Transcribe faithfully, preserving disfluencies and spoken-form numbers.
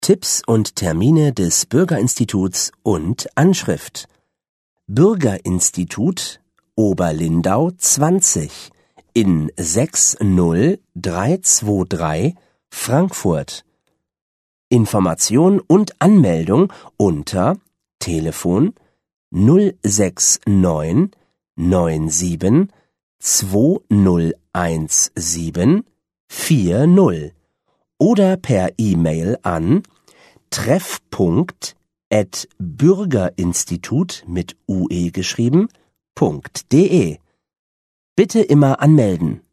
Tipps und Termine des Bürgerinstituts und Anschrift. Bürgerinstitut Oberlindau zwanzig in sechs null drei zwei drei Frankfurt. Information und Anmeldung unter Telefon null sechs neun neun sieben zwei null eins sieben vier null oder per E-Mail an treffpunkt at bürgerinstitut mit ue geschrieben, .de. Bitte immer anmelden.